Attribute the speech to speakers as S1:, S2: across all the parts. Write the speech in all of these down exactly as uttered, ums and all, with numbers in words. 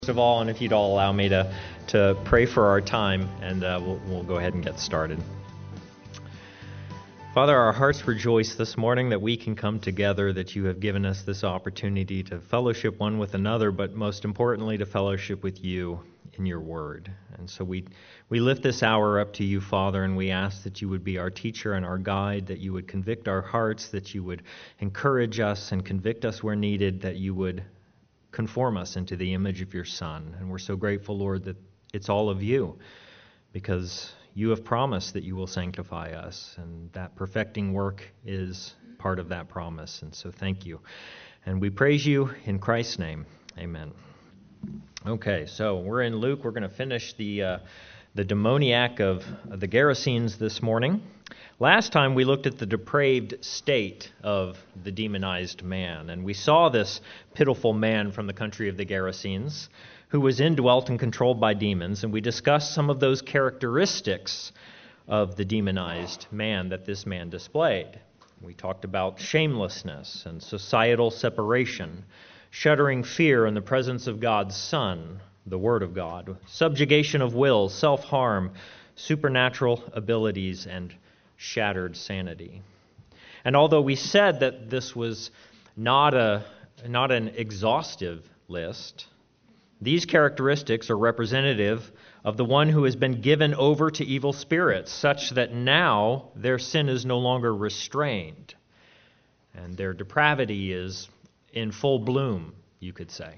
S1: First of all, and if you'd all allow me to, to pray for our time, and uh, we'll, we'll go ahead and get started. Father, our hearts rejoice this morning that we can come together, that you have given us this opportunity to fellowship one with another, but most importantly to fellowship with you in your word. And so we, we lift this hour up to you, Father, and we ask that you would be our teacher and our guide, that you would convict our hearts, that you would encourage us and convict us where needed, that you would conform us into the image of your Son. And we're so grateful, Lord, that it's all of you, because you have promised that you will sanctify us, and that perfecting work is part of that promise. And so thank you. And we praise you in Christ's name. Amen. Okay, so we're in Luke. We're going to finish the uh, the demoniac of the Gerasenes this morning. Last time we looked at the depraved state of the demonized man, and we saw this pitiful man from the country of the Gerasenes who was indwelt and controlled by demons, and we discussed some of those characteristics of the demonized man that this man displayed. We talked about shamelessness and societal separation, shuddering fear in the presence of God's Son, the Word of God, subjugation of will, self-harm, supernatural abilities, and shattered sanity. And although we said that this was not a not an exhaustive list, these characteristics are representative of the one who has been given over to evil spirits, such that now their sin is no longer restrained, and their depravity is in full bloom, you could say.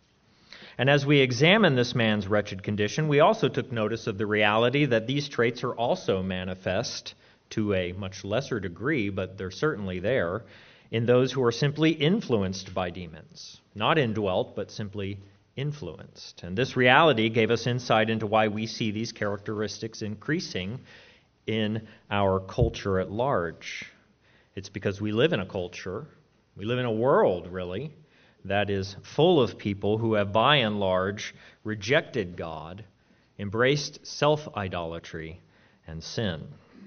S1: And as we examine this man's wretched condition, we also took notice of the reality that these traits are also manifest to a much lesser degree, but they're certainly there, in those who are simply influenced by demons. Not indwelt, but simply influenced. And this reality gave us insight into why we see these characteristics increasing in our culture at large. It's because we live in a culture, we live in a world, really, that is full of people who have by and large rejected God, embraced self-idolatry and sin.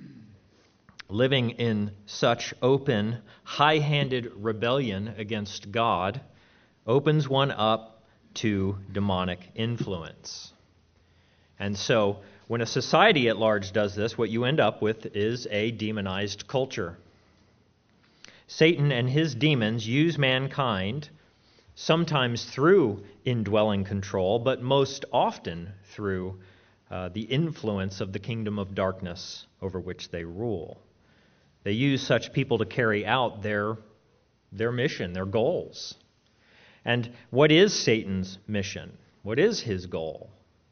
S1: Living in such open, high-handed rebellion against God opens one up to demonic influence. And so, when a society at large does this, what you end up with is a demonized culture. Satan and his demons use mankind, sometimes through indwelling control, but most often through uh, the influence of the kingdom of darkness over which they rule. They use such people to carry out their, their mission, their goals. And what is Satan's mission? What is his goal?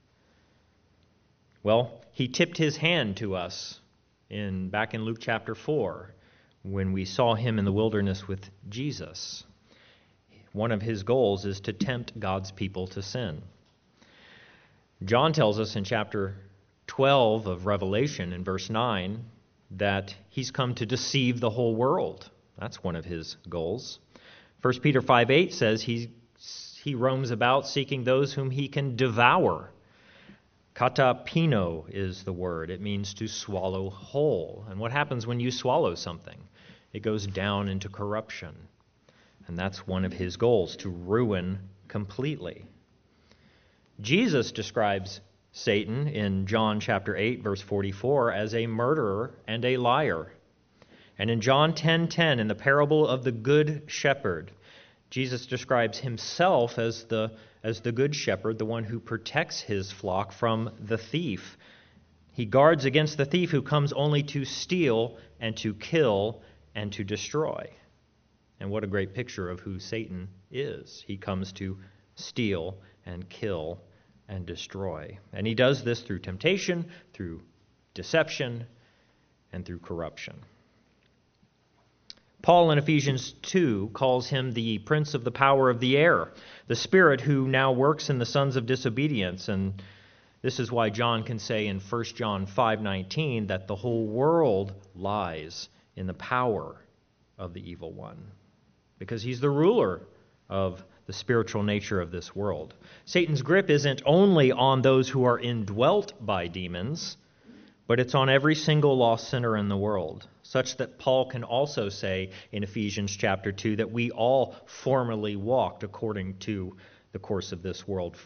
S1: Well, he tipped his hand to us in back in Luke chapter four when we saw him in the wilderness with Jesus. One of his goals is to tempt God's people to sin. John tells us in chapter twelve of Revelation, in verse nine, that he's come to deceive the whole world. That's one of his goals. First Peter five eight says he, he roams about seeking those whom he can devour. Katapino is the word. It means to swallow whole. And what happens when you swallow something? It goes down into corruption. And that's one of his goals, to ruin completely. Jesus describes Satan in John chapter eight, verse forty-four, as a murderer and a liar. And in John ten ten, in the parable of the Good Shepherd, Jesus describes himself as the, as the Good Shepherd, the one who protects his flock from the thief. He guards against the thief who comes only to steal and to kill and to destroy. And what a great picture of who Satan is. He comes to steal and kill and destroy. And he does this through temptation, through deception, and through corruption. Paul in Ephesians two calls him the prince of the power of the air, the spirit who now works in the sons of disobedience. And this is why John can say in First John five nineteen that the whole world lies in the power of the evil one, because he's the ruler of the spiritual nature of this world. Satan's grip isn't only on those who are indwelt by demons, but it's on every single lost sinner in the world, such that Paul can also say in Ephesians chapter two that we all formerly walked according to the course of this world,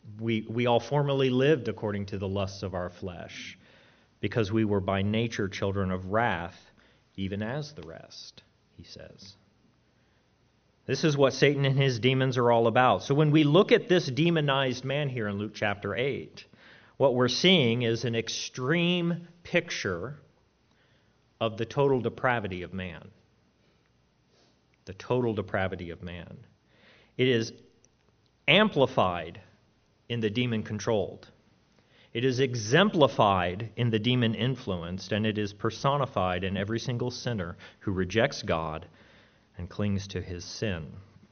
S1: we, we all formerly lived according to the lusts of our flesh, because we were by nature children of wrath, even as the rest, he says. This is what Satan and his demons are all about. So when we look at this demonized man here in Luke chapter eight, what we're seeing is an extreme picture of the total depravity of man. The total depravity of man. It is amplified in the demon-controlled. It is exemplified in the demon-influenced, and it is personified in every single sinner who rejects God and clings to his sin.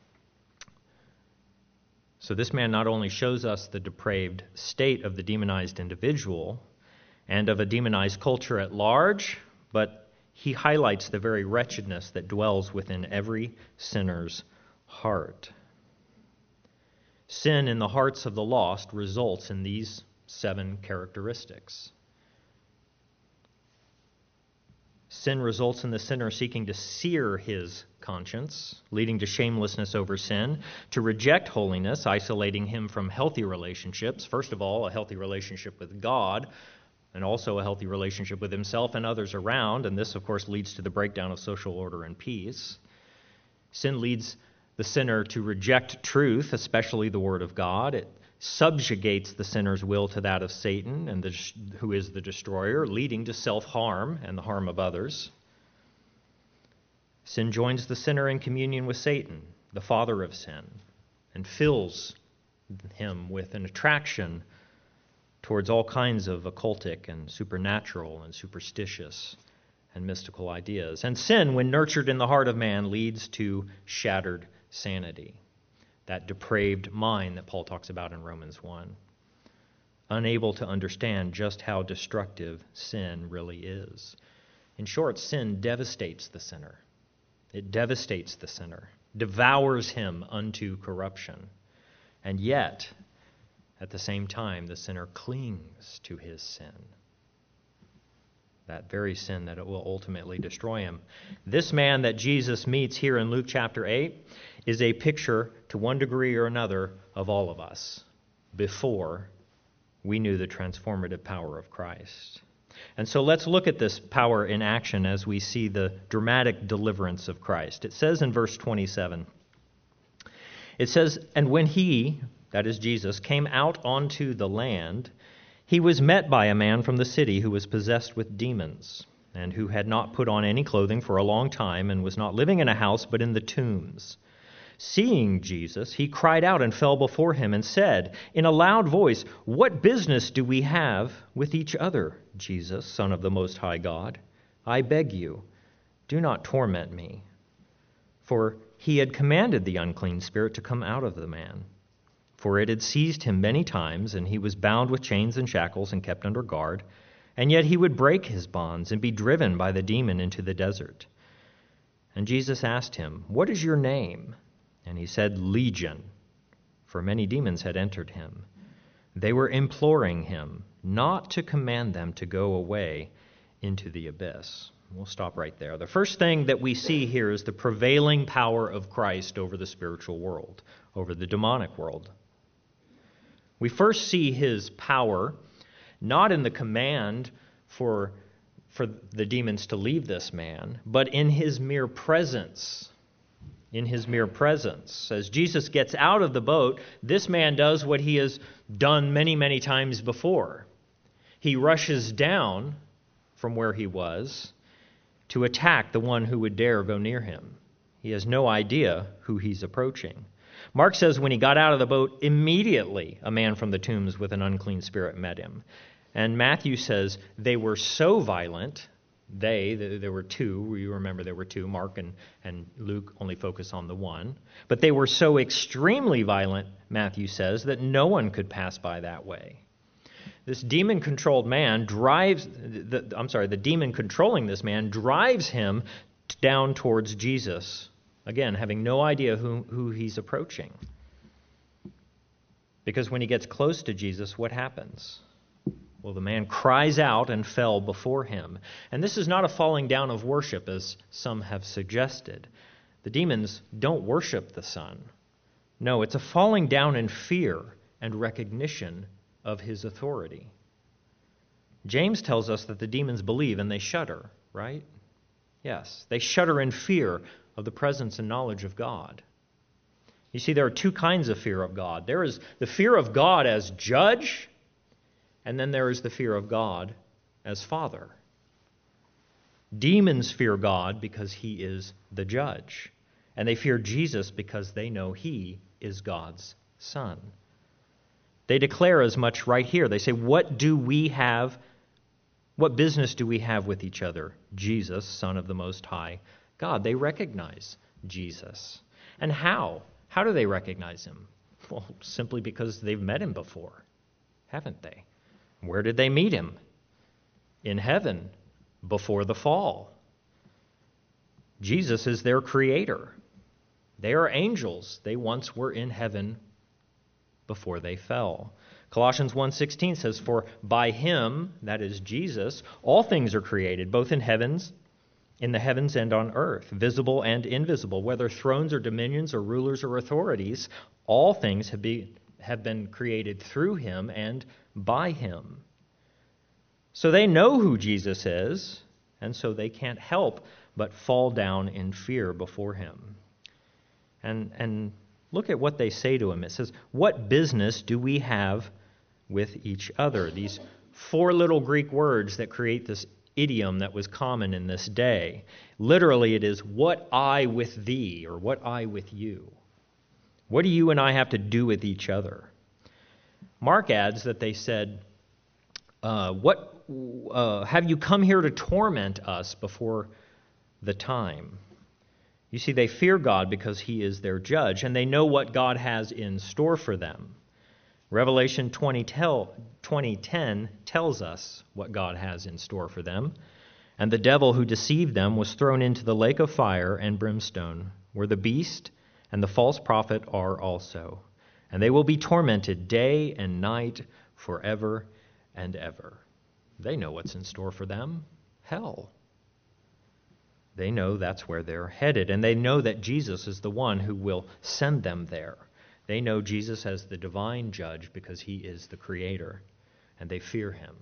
S1: So this man not only shows us the depraved state of the demonized individual and of a demonized culture at large, but he highlights the very wretchedness that dwells within every sinner's heart. Sin in the hearts of the lost results in these seven characteristics. Sin results in the sinner seeking to sear his conscience, leading to shamelessness over sin, to reject holiness, isolating him from healthy relationships. First of all, a healthy relationship with God, and also a healthy relationship with himself and others around, and this, of course, leads to the breakdown of social order and peace. Sin leads the sinner to reject truth, especially the Word of God. It subjugates the sinner's will to that of Satan, and the, who is the destroyer, leading to self-harm and the harm of others. Sin joins the sinner in communion with Satan, the father of sin, and fills him with an attraction towards all kinds of occultic and supernatural and superstitious and mystical ideas. And sin, when nurtured in the heart of man, leads to shattered sanity, that depraved mind that Paul talks about in Romans one, unable to understand just how destructive sin really is. In short, sin devastates the sinner. It devastates the sinner, devours him unto corruption. And yet, at the same time, the sinner clings to his sin, that very sin that it will ultimately destroy him. This man that Jesus meets here in Luke chapter eight is a picture, to one degree or another, of all of us before we knew the transformative power of Christ. And so let's look at this power in action as we see the dramatic deliverance of Christ. It says in verse twenty-seven, it says, "And when he," that is Jesus, "came out onto the land, he was met by a man from the city who was possessed with demons, and who had not put on any clothing for a long time, and was not living in a house, but in the tombs. Seeing Jesus, he cried out and fell before him and said in a loud voice, 'What business do we have with each other, Jesus, Son of the Most High God? I beg you, do not torment me.' For he had commanded the unclean spirit to come out of the man. For it had seized him many times, and he was bound with chains and shackles and kept under guard. And yet he would break his bonds and be driven by the demon into the desert. And Jesus asked him, 'What is your name?' And he said, 'Legion,' for many demons had entered him. They were imploring him not to command them to go away into the abyss." We'll stop right there. The first thing that we see here is the prevailing power of Christ over the spiritual world, over the demonic world. We first see his power not in the command for, for the demons to leave this man, but in his mere presence. In his mere presence. As Jesus gets out of the boat, this man does what he has done many, many times before. He rushes down from where he was to attack the one who would dare go near him. He has no idea who he's approaching. Mark says when he got out of the boat, immediately a man from the tombs with an unclean spirit met him. And Matthew says they were so violent, they, there were two, you remember there were two, Mark and, and Luke only focus on the one. But they were so extremely violent, Matthew says, that no one could pass by that way. This demon-controlled man drives, the, I'm sorry, the demon controlling this man drives him down towards Jesus. Again, having no idea who, who he's approaching. Because when he gets close to Jesus, what happens? Well, the man cries out and fell before him. And this is not a falling down of worship, as some have suggested. The demons don't worship the Son. No, it's a falling down in fear and recognition of his authority. James tells us that the demons believe and they shudder, right? Yes, they shudder in fear of the presence and knowledge of God. You see, there are two kinds of fear of God. There is the fear of God as judge, and then there is the fear of God as Father. Demons fear God because he is the judge, and they fear Jesus because they know he is God's Son. They declare as much right here. They say, what do we have, what business do we have with each other? Jesus, Son of the Most High God. They recognize Jesus. And how? How do they recognize him? Well, simply because they've met him before, haven't they? Where did they meet him? In heaven, before the fall. Jesus is their creator. They are angels. They once were in heaven before they fell. Colossians one sixteen says, for by him, that is Jesus, all things are created, both in heavens in the heavens and on earth, visible and invisible, whether thrones or dominions or rulers or authorities, all things have, be, have been created through him and by him. So they know who Jesus is, and so they can't help but fall down in fear before him. And, and look at what they say to him. It says, what business do we have with each other? These four little Greek words that create this idiom that was common in this day. Literally, it is, what I with thee, or what I with you. What do you and I have to do with each other? Mark adds that they said, uh, what uh, have you come here to torment us before the time? You see, they fear God because he is their judge, and they know what God has in store for them. Revelation twenty ten tells us what God has in store for them. And the devil who deceived them was thrown into the lake of fire and brimstone, where the beast and the false prophet are also. And they will be tormented day and night forever and ever. They know what's in store for them. Hell. They know that's where they're headed. And they know that Jesus is the one who will send them there. They know Jesus as the divine judge because he is the creator, and they fear him.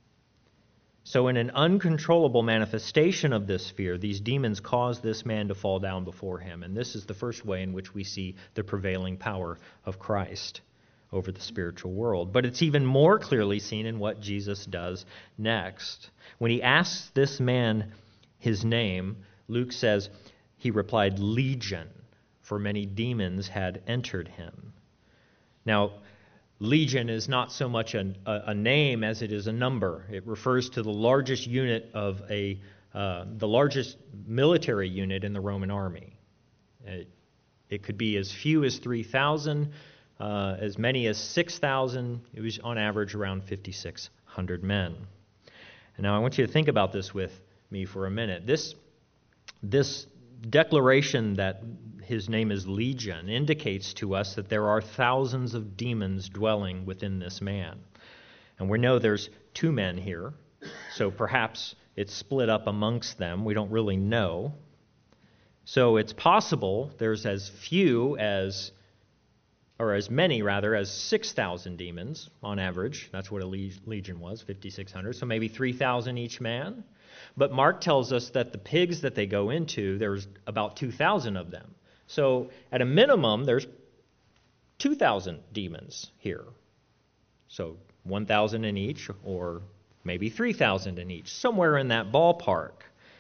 S1: So in an uncontrollable manifestation of this fear, these demons cause this man to fall down before him. And this is the first way in which we see the prevailing power of Christ over the spiritual world. But it's even more clearly seen in what Jesus does next. When he asks this man his name, Luke says, he replied, Legion, for many demons had entered him. Now, Legion is not so much a, a name as it is a number. It refers to the largest unit of a, uh, the largest military unit in the Roman army. It, it could be as few as three thousand, uh, as many as six thousand. It was on average around fifty-six hundred men. And now I want you to think about this with me for a minute. This, this declaration that his name is Legion indicates to us that there are thousands of demons dwelling within this man. And we know there's two men here, so perhaps it's split up amongst them. We don't really know. So it's possible there's as few as, or as many rather, as six thousand demons on average. That's what a legion was, fifty-six hundred. So maybe three thousand each man. But Mark tells us that the pigs that they go into, there's about two thousand of them. So at a minimum, there's two thousand demons here. So one thousand in each, or maybe three thousand in each, somewhere in that ballpark.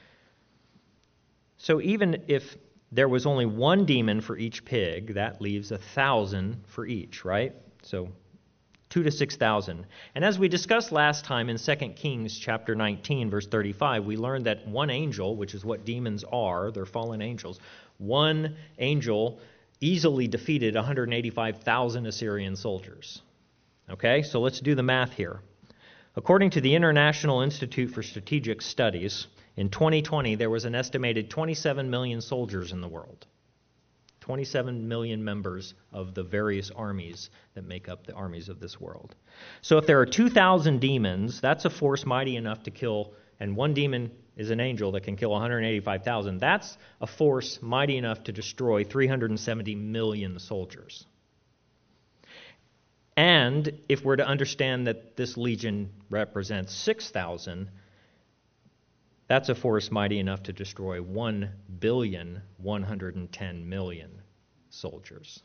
S1: So even if there was only one demon for each pig, that leaves a thousand for each, right? So two to six thousand. And as we discussed last time in Second Kings chapter nineteen, verse thirty-five, we learned that one angel, which is what demons are, they're fallen angels, one angel easily defeated one hundred eighty-five thousand Assyrian soldiers. Okay, so let's do the math here. According to the International Institute for Strategic Studies, in twenty twenty, there was an estimated twenty-seven million soldiers in the world. twenty-seven million members of the various armies that make up the armies of this world. So if there are two thousand demons, that's a force mighty enough to kill, and one demon is an angel that can kill one hundred eighty-five thousand. That's a force mighty enough to destroy three hundred seventy million soldiers. And if we're to understand that this legion represents six thousand, that's a force mighty enough to destroy one billion one hundred ten million soldiers.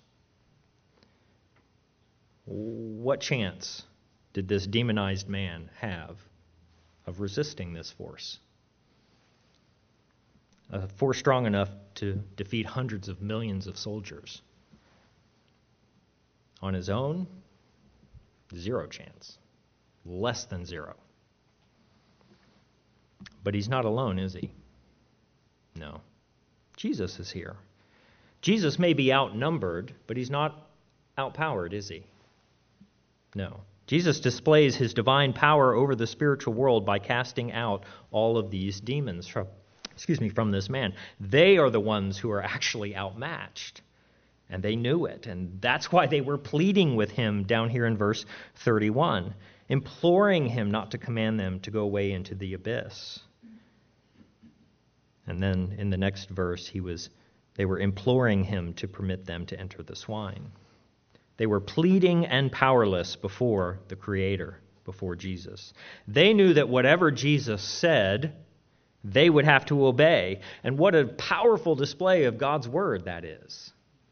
S1: What chance did this demonized man have of resisting this force? A force strong enough to defeat hundreds of millions of soldiers. On his own, zero chance. Less than zero. But he's not alone, is he? No. Jesus is here. Jesus may be outnumbered, but he's not outpowered, is he? No. Jesus displays his divine power over the spiritual world by casting out all of these demons from, excuse me, from this man. They are the ones who are actually outmatched. And they knew it. And that's why they were pleading with him down here in verse thirty-one, imploring him not to command them to go away into the abyss. And then in the next verse, he was, they were imploring him to permit them to enter the swine. They were pleading and powerless before the Creator, before Jesus. They knew that whatever Jesus said, they would have to obey. And what a powerful display of God's word that is.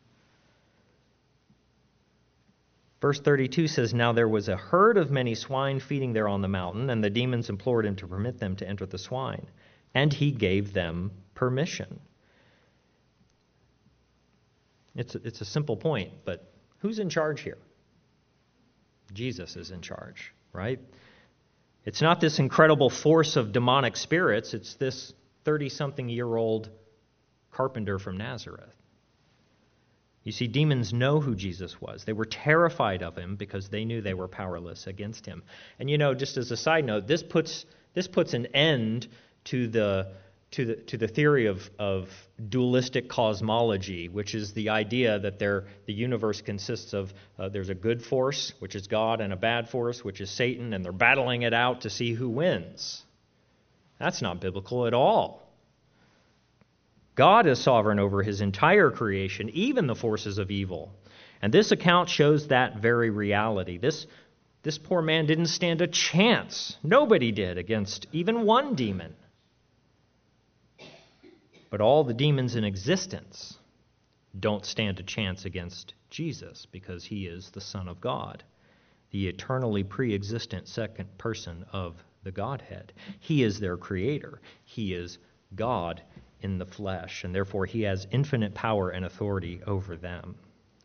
S1: Verse thirty-two says, "Now there was a herd of many swine feeding there on the mountain, and the demons implored him to permit them to enter the swine. And he gave them permission." It's a, it's a simple point, but who's in charge here? Jesus is in charge, right? It's not this incredible force of demonic spirits. It's this thirty-something-year-old carpenter from Nazareth. You see, demons know who Jesus was. They were terrified of him because they knew they were powerless against him. And you know, just as a side note, this puts this puts an end to the to the to the theory of, of dualistic cosmology, which is the idea that there the universe consists of uh, there's a good force, which is God, and a bad force, which is Satan, and they're battling it out to see who wins. That's not biblical at all. God is sovereign over his entire creation, even the forces of evil. And this account shows that very reality. This, this poor man didn't stand a chance. Nobody did against even one demon. But all the demons in existence don't stand a chance against Jesus because he is the Son of God, the eternally pre-existent second person of the Godhead. He is their creator. He is God in the flesh, and therefore he has infinite power and authority over them.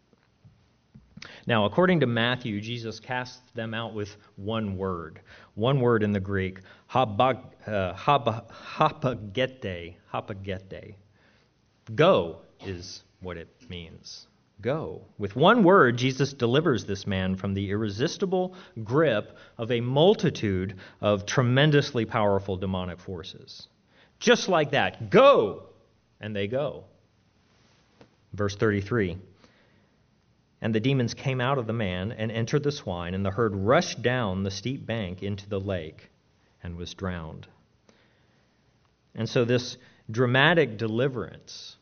S1: Now, according to Matthew, Jesus casts them out with one word. One word in the Greek, habag, uh, hab, hapagete, hapagete. Go is what it means. Go. With one word, Jesus delivers this man from the irresistible grip of a multitude of tremendously powerful demonic forces. Just like that. Go! And they go. Verse thirty-three. "And the demons came out of the man and entered the swine, and the herd rushed down the steep bank into the lake and was drowned." And so this dramatic deliverance,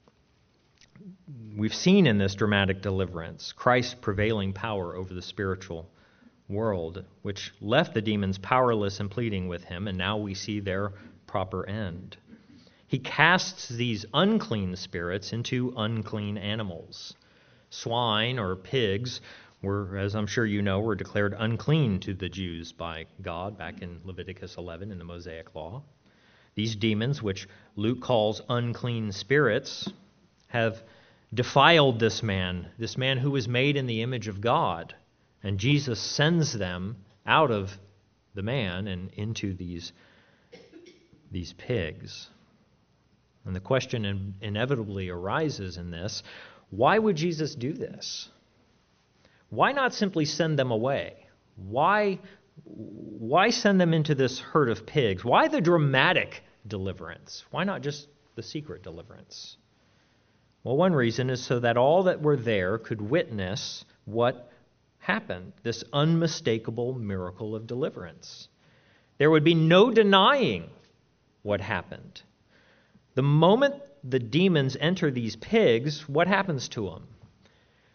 S1: we've seen in this dramatic deliverance Christ's prevailing power over the spiritual world, which left the demons powerless and pleading with him, and now we see their proper end. He casts these unclean spirits into unclean animals. Swine or pigs were, as I'm sure you know, were declared unclean to the Jews by God back in Leviticus eleven in the Mosaic Law. These demons, which Luke calls unclean spirits, have defiled this man, this man who was made in the image of God. And Jesus sends them out of the man and into these these pigs. And the question in, inevitably arises in this, why would Jesus do this? Why not simply send them away? Why, why send them into this herd of pigs? Why the dramatic deliverance? Why not just the secret deliverance? Well, one reason is so that all that were there could witness what happened, this unmistakable miracle of deliverance. There would be no denying what happened. The moment the demons enter these pigs, what happens to them?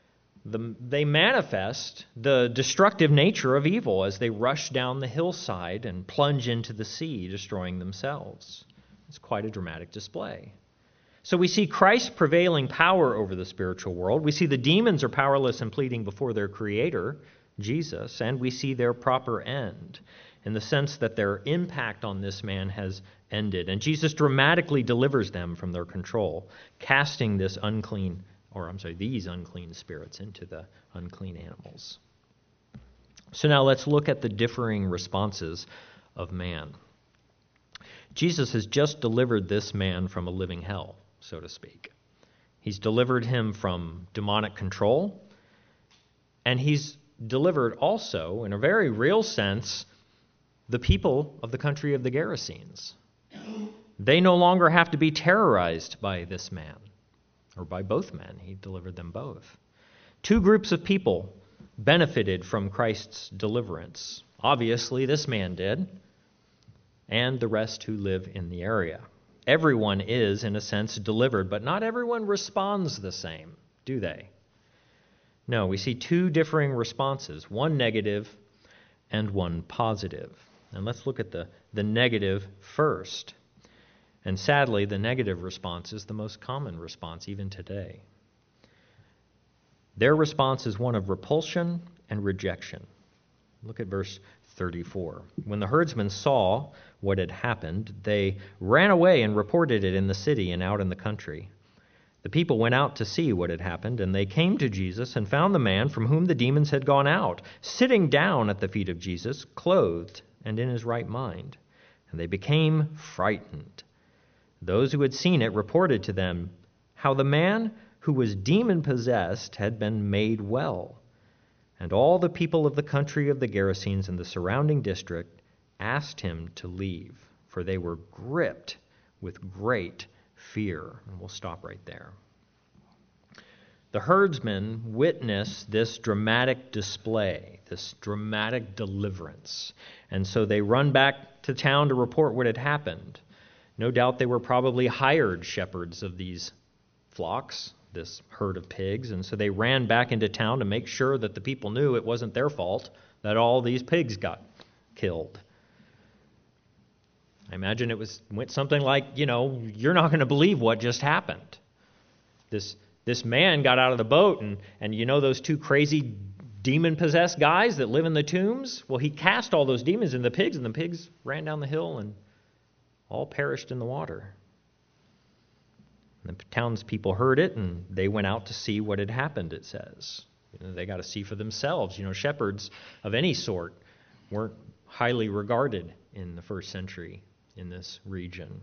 S1: the, they manifest the destructive nature of evil as they rush down the hillside and plunge into the sea, destroying themselves. It's quite a dramatic display. So we see Christ's prevailing power over the spiritual world. We see the demons are powerless and pleading before their Creator, Jesus, and we see their proper end in the sense that their impact on this man has ended. And Jesus dramatically delivers them from their control, casting this unclean, or I'm sorry, these unclean spirits into the unclean animals. So now let's look at the differing responses of man. Jesus has just delivered this man from a living hell, so to speak. He's delivered him from demonic control, and he's delivered also, in a very real sense, the people of the country of the Gerasenes. They no longer have to be terrorized by this man, or by both men. He delivered them both. Two groups of people benefited from Christ's deliverance. Obviously, this man did, and the rest who live in the area. Everyone is, in a sense, delivered, but not everyone responds the same, do they? No, we see two differing responses, one negative and one positive. And let's look at the, the negative first. And sadly, the negative response is the most common response even today. Their response is one of repulsion and rejection. Look at verse thirty-four. When the herdsmen saw what had happened, they ran away and reported it in the city and out in the country. The people went out to see what had happened, and they came to Jesus and found the man from whom the demons had gone out, sitting down at the feet of Jesus, clothed and in his right mind. And they became frightened. Those who had seen it reported to them how the man who was demon-possessed had been made well. And all the people of the country of the Gerasenes and the surrounding district asked him to leave, for they were gripped with great fear. And we'll stop right there. The herdsmen witness this dramatic display, this dramatic deliverance. And so they run back to town to report what had happened. No doubt they were probably hired shepherds of these flocks, this herd of pigs, and so they ran back into town to make sure that the people knew it wasn't their fault that all these pigs got killed. I imagine it was went something like, you know, you're not going to believe what just happened. This this man got out of the boat, and, and you know those two crazy demon-possessed guys that live in the tombs? Well, he cast all those demons in the pigs, and the pigs ran down the hill and all perished in the water. And the townspeople heard it, and they went out to see what had happened, it says. You know, they got to see for themselves. You know, shepherds of any sort weren't highly regarded in the first century in this region.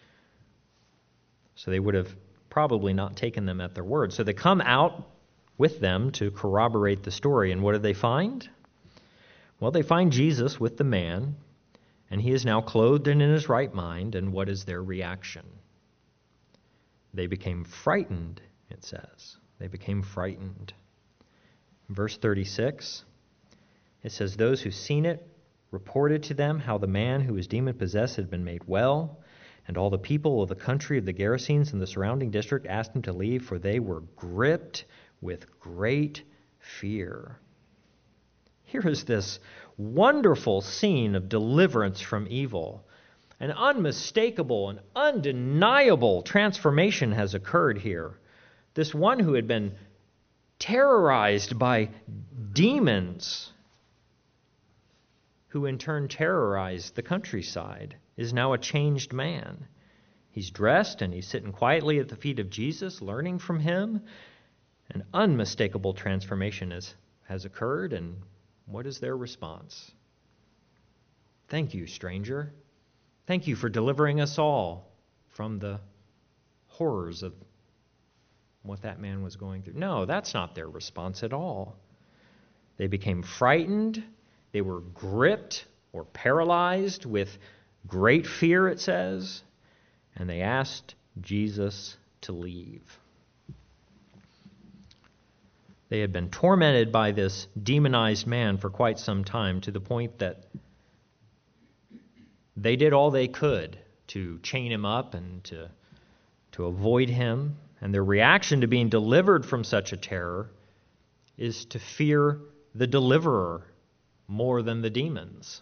S1: So they would have probably not taken them at their word. So they come out with them to corroborate the story. And what do they find? Well, they find Jesus with the man, and he is now clothed and in his right mind. And what is their reaction? They became frightened, it says. They became frightened. In verse thirty-six, it says, those who seen it reported to them how the man who was demon-possessed had been made well, and all the people of the country of the Gerasenes and the surrounding district asked him to leave, for they were gripped with great fear. Here is this wonderful scene of deliverance from evil. An unmistakable and undeniable transformation has occurred here. This one who had been terrorized by demons, who in turn terrorized the countryside, is now a changed man. He's dressed and he's sitting quietly at the feet of Jesus, learning from him. An unmistakable transformation has, has occurred, and what is their response? Thank you, stranger. Thank you for delivering us all from the horrors of what that man was going through. No, that's not their response at all. They became frightened. They were gripped or paralyzed with great fear, it says, and they asked Jesus to leave. They had been tormented by this demonized man for quite some time, to the point that they did all they could to chain him up and to, to avoid him. And their reaction to being delivered from such a terror is to fear the deliverer more than the demons.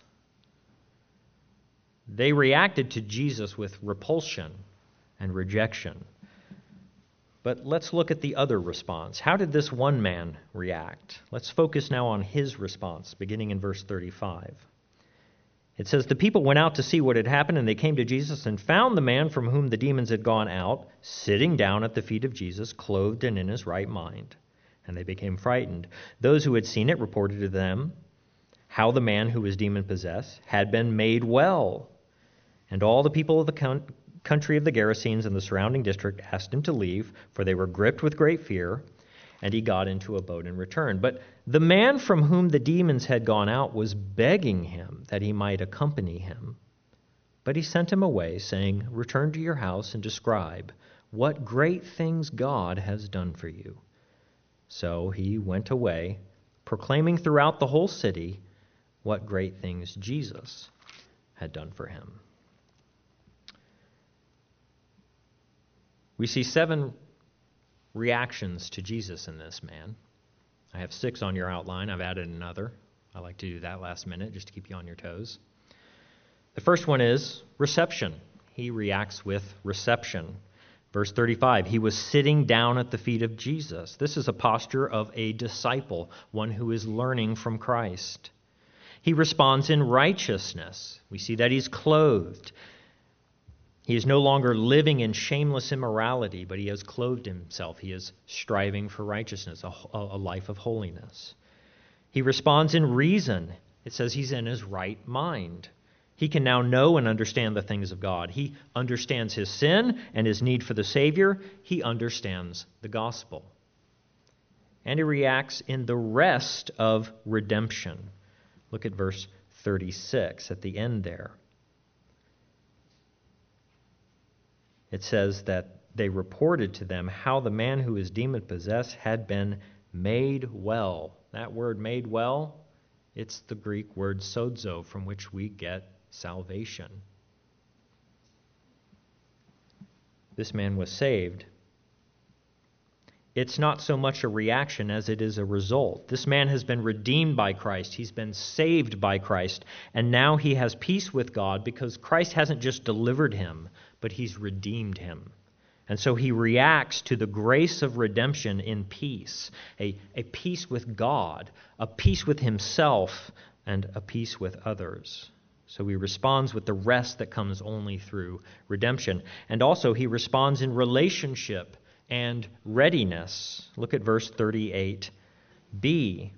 S1: They reacted to Jesus with repulsion and rejection. But let's look at the other response. How did this one man react? Let's focus now on his response, beginning in verse thirty-five. It says, "The people went out to see what had happened, and they came to Jesus and found the man from whom the demons had gone out, sitting down at the feet of Jesus, clothed and in his right mind. And they became frightened. Those who had seen it reported to them how the man who was demon-possessed had been made well. And all the people of the count- country of the Gerasenes and the surrounding district asked him to leave, for they were gripped with great fear, and he got into a boat and returned. But the man from whom the demons had gone out was begging him that he might accompany him. But he sent him away, saying, 'Return to your house and describe what great things God has done for you.' So he went away, proclaiming throughout the whole city what great things Jesus had done for him." We see seven reactions to Jesus in this man. I have six on your outline. I've added another. I like to do that last minute just to keep you on your toes. The first one is reception. He reacts with reception. Verse thirty-five, he was sitting down at the feet of Jesus. This is a posture of a disciple, one who is learning from Christ. He responds in righteousness. We see that he's clothed. He is no longer living in shameless immorality, but he has clothed himself. He is striving for righteousness, a, a life of holiness. He responds in reason. It says he's in his right mind. He can now know and understand the things of God. He understands his sin and his need for the Savior. He understands the gospel. And he reacts in the rest of redemption. Look at verse thirty-six at the end there. It says that they reported to them how the man who was demon-possessed had been made well. That word made well, it's the Greek word sozo, from which we get salvation. This man was saved. It's not so much a reaction as it is a result. This man has been redeemed by Christ. He's been saved by Christ. And now he has peace with God because Christ hasn't just delivered him, but he's redeemed him. And so he reacts to the grace of redemption in peace, a, a peace with God, a peace with himself, and a peace with others. So he responds with the rest that comes only through redemption. And also he responds in relationship and readiness. Look at verse thirty-eight b.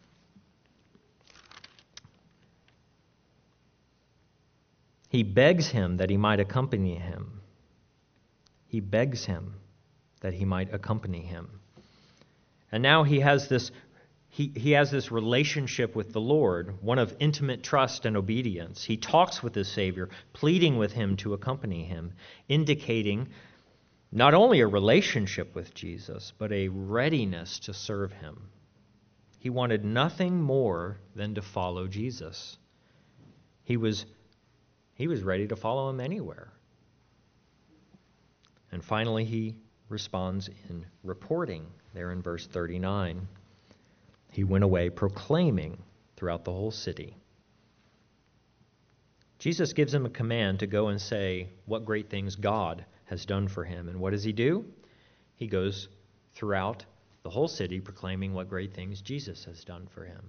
S1: He begs him that he might accompany him. He begs him that he might accompany him. And now he has this he, he has this relationship with the Lord, one of intimate trust and obedience. He talks with his Savior, pleading with him to accompany him, indicating not only a relationship with Jesus, but a readiness to serve him. He wanted nothing more than to follow Jesus. He was, he was ready to follow him anywhere. And finally, he responds in reporting, there in verse thirty-nine. He went away proclaiming throughout the whole city. Jesus gives him a command to go and say what great things God has done for him. And what does he do? He goes throughout the whole city proclaiming what great things Jesus has done for him.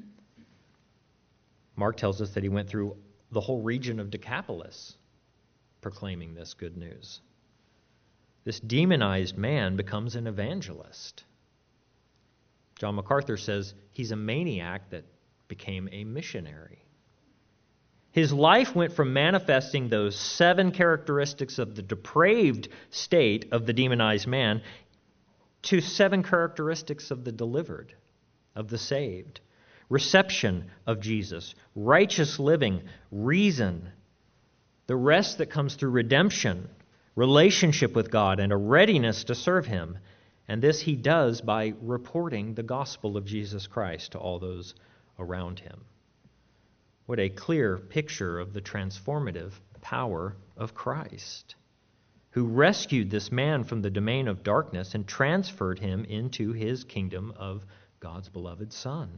S1: Mark tells us that he went through the whole region of Decapolis proclaiming this good news. This demonized man becomes an evangelist. John MacArthur says he's a maniac that became a missionary. His life went from manifesting those seven characteristics of the depraved state of the demonized man to seven characteristics of the delivered, of the saved. Reception of Jesus, righteous living, reason, the rest that comes through redemption, relationship with God, and a readiness to serve him. And this he does by reporting the gospel of Jesus Christ to all those around him. What a clear picture of the transformative power of Christ, who rescued this man from the domain of darkness and transferred him into his kingdom of God's beloved Son.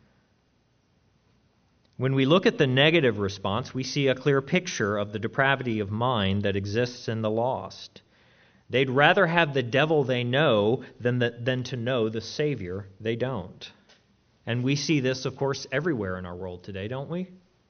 S1: When we look at the negative response, we see a clear picture of the depravity of mind that exists in the lost. They'd rather have the devil they know than, the, than to know the Savior they don't. And we see this, of course, everywhere in our world today, don't we?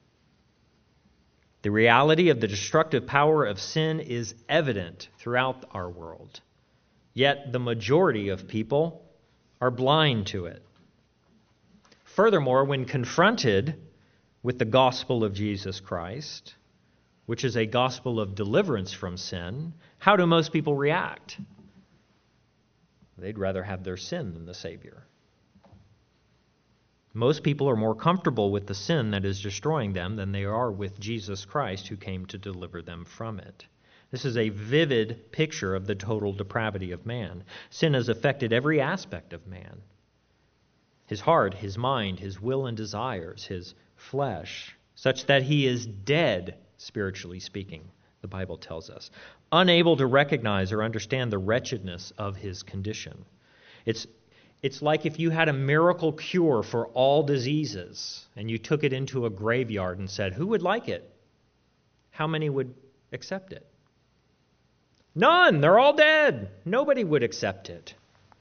S1: The reality of the destructive power of sin is evident throughout our world. Yet the majority of people are blind to it. Furthermore, when confronted with the gospel of Jesus Christ, which is a gospel of deliverance from sin, how do most people react? They'd rather have their sin than the Savior. Most people are more comfortable with the sin that is destroying them than they are with Jesus Christ, who came to deliver them from it. This is a vivid picture of the total depravity of man. Sin has affected every aspect of man. His heart, his mind, his will and desires, his flesh, such that he is dead, spiritually speaking, the Bible tells us, unable to recognize or understand the wretchedness of his condition. It's, it's like if you had a miracle cure for all diseases and you took it into a graveyard and said, who would like it? How many would accept it? None. They're all dead. Nobody would accept it.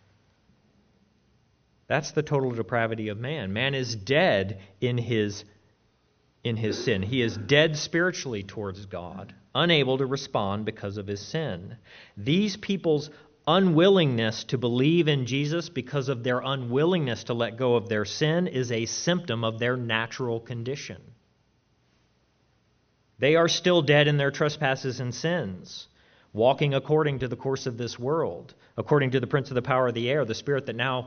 S1: That's the total depravity of man. Man is dead in his in his sin. He is dead spiritually towards God, unable to respond because of his sin. These people's unwillingness to believe in Jesus because of their unwillingness to let go of their sin is a symptom of their natural condition. They are still dead in their trespasses and sins, walking according to the course of this world, according to the prince of the power of the air, the spirit that now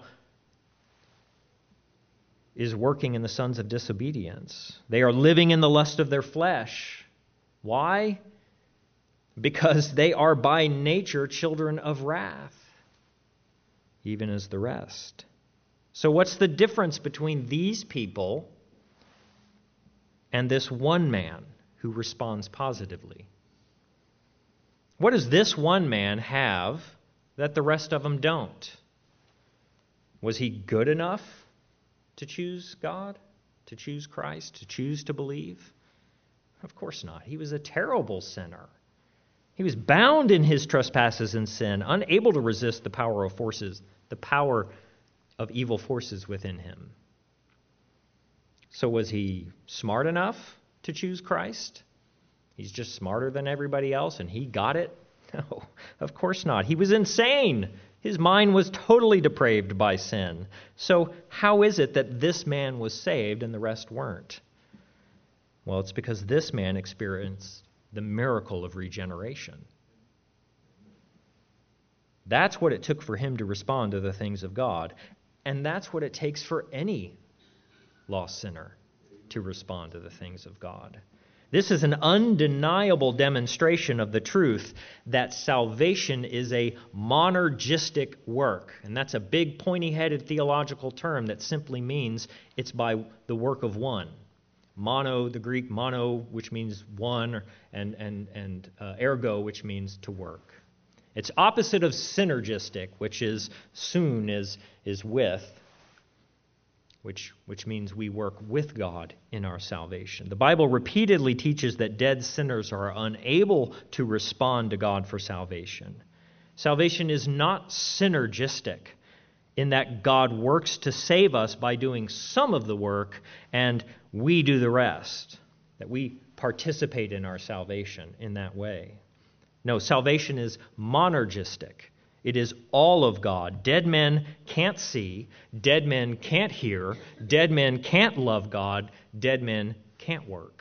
S1: is working in the sons of disobedience. They are living in the lust of their flesh. Why? Because they are by nature children of wrath, even as the rest. So what's the difference between these people and this one man who responds positively? What does this one man have that the rest of them don't? Was he good enough to choose God, to choose Christ, to choose to believe? Of course not. He was a terrible sinner. He was bound in his trespasses and sin, unable to resist the power of forces, the power of evil forces within him. So was he smart enough to choose Christ? He's just smarter than everybody else and he got it? No, of course not. He was insane. His mind was totally depraved by sin. So how is it that this man was saved and the rest weren't? Well, it's because this man experienced the miracle of regeneration. That's what it took for him to respond to the things of God. And that's what it takes for any lost sinner to respond to the things of God. This is an undeniable demonstration of the truth that salvation is a monergistic work. And that's a big pointy-headed theological term that simply means it's by the work of one. Mono, the Greek mono, which means one, and, and, and uh, ergo, which means to work. It's opposite of synergistic, which is soon is, is with, which, which means we work with God in our salvation. The Bible repeatedly teaches that dead sinners are unable to respond to God for salvation. Salvation is not synergistic in that God works to save us by doing some of the work and we do the rest, that we participate in our salvation in that way. No, salvation is monergistic. It is all of God. Dead men can't see. Dead men can't hear. Dead men can't love God. Dead men can't work.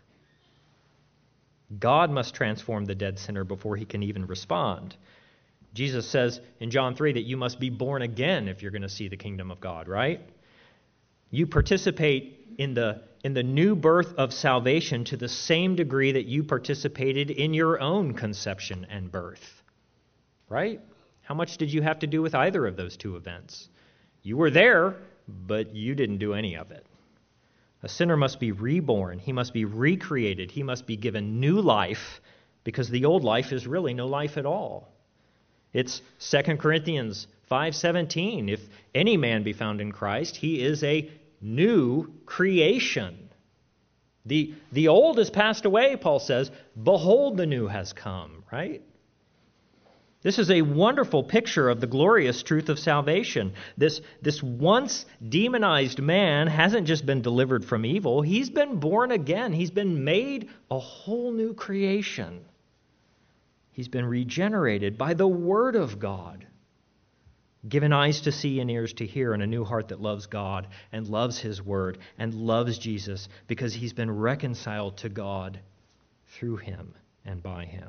S1: God must transform the dead sinner before he can even respond. Jesus says in John three that you must be born again if you're going to see the kingdom of God, right? You participate in the, in the new birth of salvation to the same degree that you participated in your own conception and birth, right? How much did you have to do with either of those two events? You were there, but you didn't do any of it. A sinner must be reborn. He must be recreated. He must be given new life because the old life is really no life at all. It's Second Corinthians five seventeen, if any man be found in Christ, he is a new creation. The, the old has passed away, Paul says. Behold, the new has come, right? This is a wonderful picture of the glorious truth of salvation. This, this once demonized man hasn't just been delivered from evil. He's been born again. He's been made a whole new creation. He's been regenerated by the Word of God, given eyes to see and ears to hear, and a new heart that loves God and loves His Word and loves Jesus because he's been reconciled to God through Him and by Him.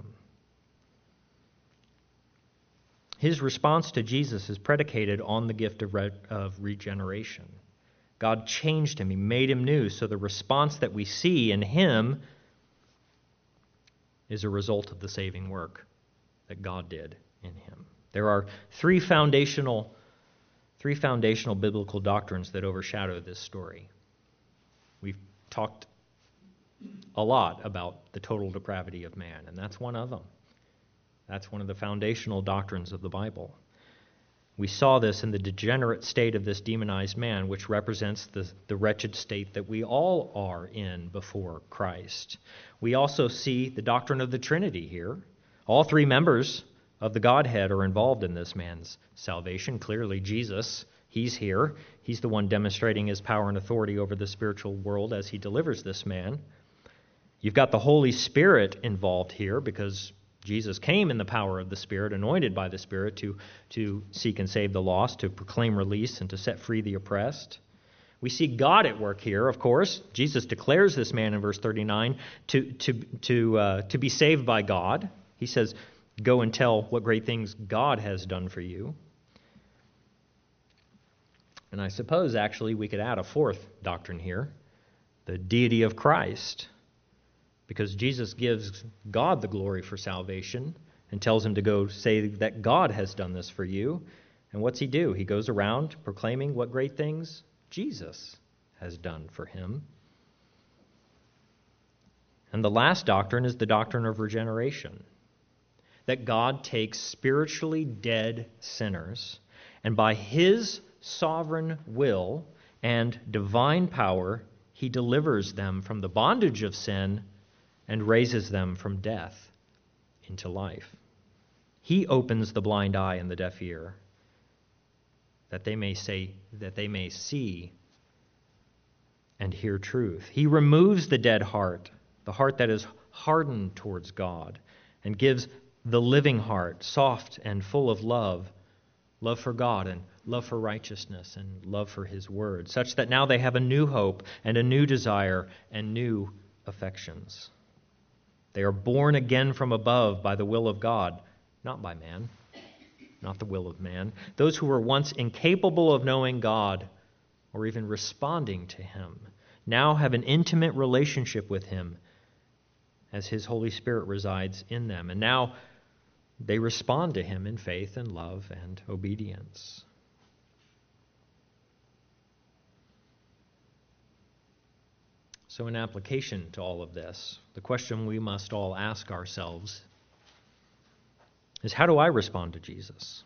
S1: His response to Jesus is predicated on the gift of, re- of regeneration. God changed him. He made him new. So the response that we see in him is a result of the saving work that God did in him. There are three foundational, three foundational biblical doctrines that overshadow this story. We've talked a lot about the total depravity of man, and that's one of them. That's one of the foundational doctrines of the Bible. We saw this in the degenerate state of this demonized man, which represents the, the wretched state that we all are in before Christ. We also see the doctrine of the Trinity here. All three members of the Godhead are involved in this man's salvation. Clearly, Jesus, he's here. He's the one demonstrating his power and authority over the spiritual world as he delivers this man. You've got the Holy Spirit involved here because Jesus came in the power of the Spirit, anointed by the Spirit to, to seek and save the lost, to proclaim release, and to set free the oppressed. We see God at work here, of course. Jesus declares this man in verse thirty-nine to, to, to, uh, to be saved by God. He says, go and tell what great things God has done for you. And I suppose, actually, we could add a fourth doctrine here, the deity of Christ. Because Jesus gives God the glory for salvation and tells him to go say that God has done this for you. And what's he do? He goes around proclaiming what great things Jesus has done for him. And the last doctrine is the doctrine of regeneration. That God takes spiritually dead sinners and by his sovereign will and divine power, he delivers them from the bondage of sin and raises them from death into life. He opens the blind eye and the deaf ear, that they may say, that they may see and hear truth. He removes the dead heart, the heart that is hardened towards God, and gives the living heart, soft and full of love, love for God and love for righteousness and love for His word, such that now they have a new hope and a new desire and new affections. They are born again from above by the will of God, not by man, not the will of man. Those who were once incapable of knowing God or even responding to Him now have an intimate relationship with Him as His Holy Spirit resides in them. And now they respond to Him in faith and love and obedience. So in application to all of this, the question we must all ask ourselves is, how do I respond to Jesus?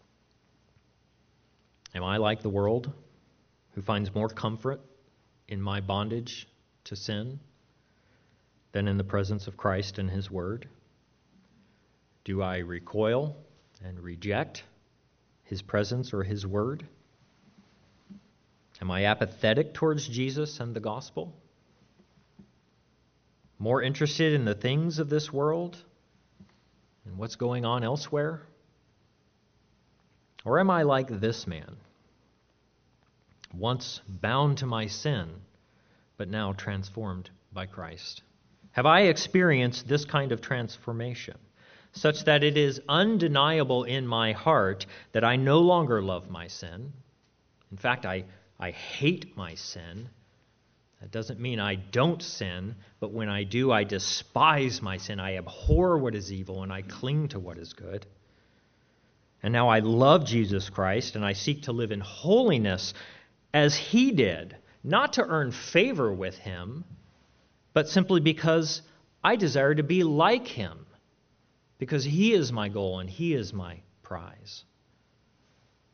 S1: Am I like the world, who finds more comfort in my bondage to sin than in the presence of Christ and His Word? Do I recoil and reject His presence or His Word? Am I apathetic towards Jesus and the gospel? More interested in the things of this world and what's going on elsewhere? Or am I like this man, once bound to my sin, but now transformed by Christ? Have I experienced this kind of transformation, such that it is undeniable in my heart that I no longer love my sin? In fact, I, I hate my sin. That doesn't mean I don't sin, but when I do, I despise my sin. I abhor what is evil, and I cling to what is good. And now I love Jesus Christ, and I seek to live in holiness as He did, not to earn favor with Him, but simply because I desire to be like Him, because He is my goal and He is my prize.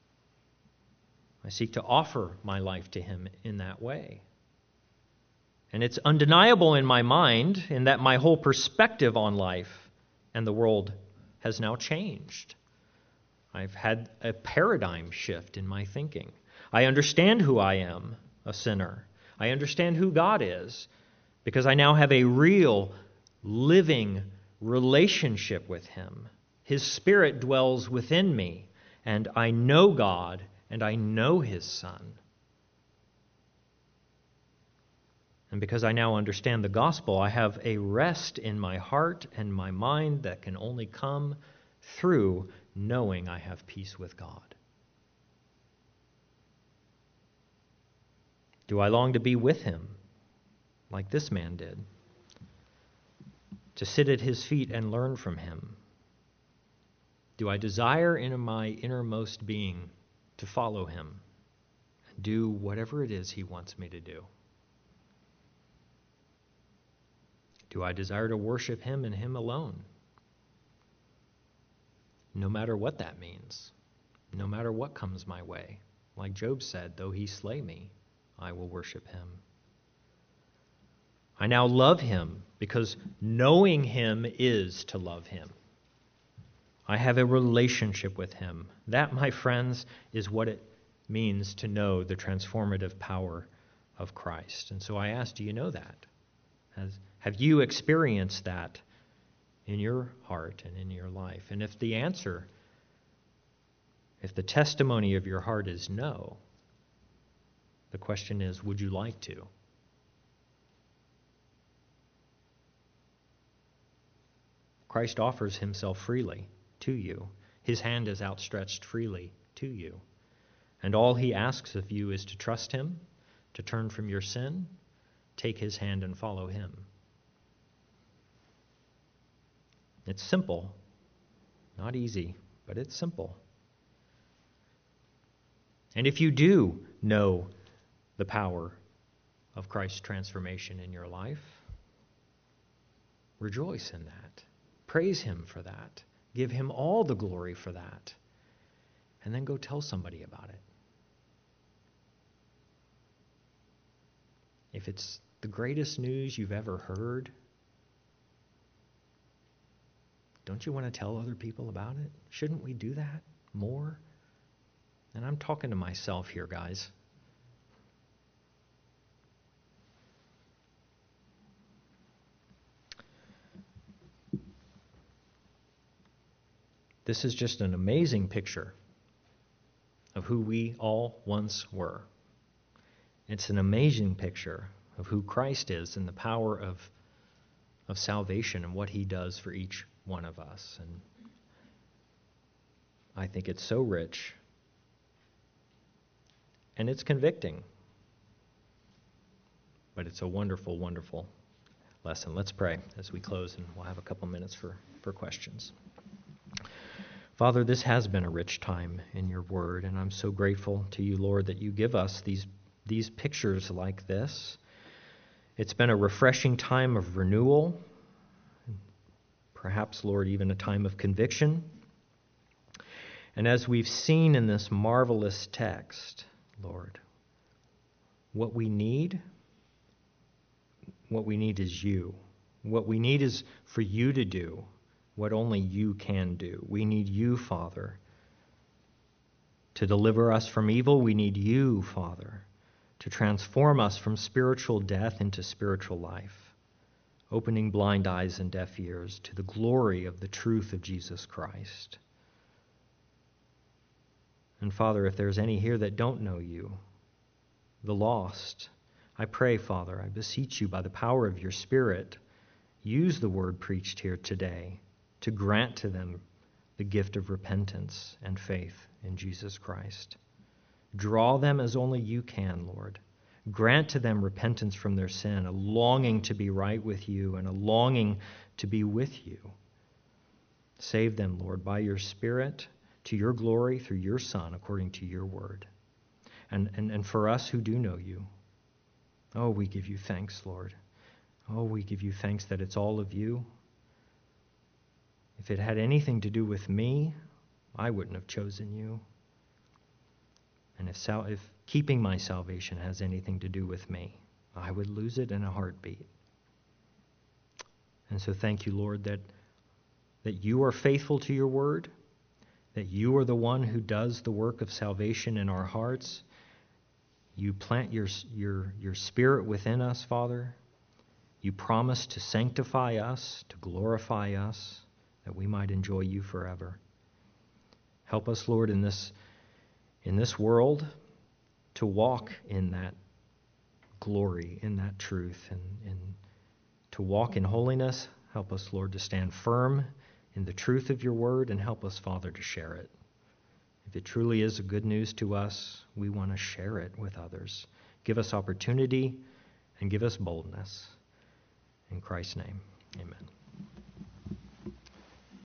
S1: I seek to offer my life to him in that way. And it's undeniable in my mind in that my whole perspective on life and the world has now changed. I've had a paradigm shift in my thinking. I understand who I am, a sinner. I understand who God is, because I now have a real, living relationship with him. His Spirit dwells within me, and I know God, and I know his Son. And because I now understand the gospel, I have a rest in my heart and my mind that can only come through knowing I have peace with God. Do I long to be with him, like this man did? To sit at his feet and learn from him? Do I desire in my innermost being to follow him and do whatever it is he wants me to do? Do I desire to worship him and him alone? No matter what that means, no matter what comes my way. Like Job said, though he slay me, I will worship him. I now love him because knowing him is to love him. I have a relationship with him. That, my friends, is what it means to know the transformative power of Christ. And so I ask, do you know that? Has, have you experienced that in your heart and in your life? And if the answer, if the testimony of your heart is no, the question is, would you like to? Christ offers himself freely to you. His hand is outstretched freely to you. And all he asks of you is to trust him, to turn from your sin, take his hand and follow him. It's simple, not easy, but it's simple. And if you do know the power of Christ's transformation in your life, rejoice in that. Praise him for that. Give him all the glory for that. And then go tell somebody about it. If it's the greatest news you've ever heard, don't you want to tell other people about it? Shouldn't we do that more? And I'm talking to myself here, guys. This is just an amazing picture of who we all once were. It's an amazing picture of who Christ is and the power of, of salvation and what he does for each one of us. And I think it's so rich. And it's convicting. But it's a wonderful, wonderful lesson. Let's pray as we close, and we'll have a couple minutes for, for questions. Father, this has been a rich time in your word, and I'm so grateful to you, Lord, that you give us these, these pictures like this. It's been a refreshing time of renewal, perhaps, Lord, even a time of conviction. And as we've seen in this marvelous text, Lord, what we need, what we need is you. What we need is for you to do what only you can do. We need you, Father, to deliver us from evil. We need you, Father, to transform us from spiritual death into spiritual life, opening blind eyes and deaf ears to the glory of the truth of Jesus Christ. And Father, if there's any here that don't know you, the lost, I pray, Father, I beseech you by the power of your Spirit, use the word preached here today to grant to them the gift of repentance and faith in Jesus Christ. Draw them as only you can, Lord. Grant to them repentance from their sin, a longing to be right with you, and a longing to be with you. Save them, Lord, by your Spirit, to your glory through your Son, according to your word. And, and, and for us who do know you, oh, we give you thanks, Lord. Oh, we give you thanks that it's all of you. If it had anything to do with me, I wouldn't have chosen you. And if, sal- if keeping my salvation has anything to do with me, I would lose it in a heartbeat. And so thank you, Lord, that, that you are faithful to your word, that you are the one who does the work of salvation in our hearts. You plant your, your, your spirit within us, Father. You promise to sanctify us, to glorify us, that we might enjoy you forever. Help us, Lord, in this, in this world to walk in that glory, in that truth, and, and to walk in holiness. Help us, Lord, to stand firm in the truth of your word, and help us, Father, to share it. If it truly is a good news to us, we want to share it with others. Give us opportunity and give us boldness. In Christ's name, amen.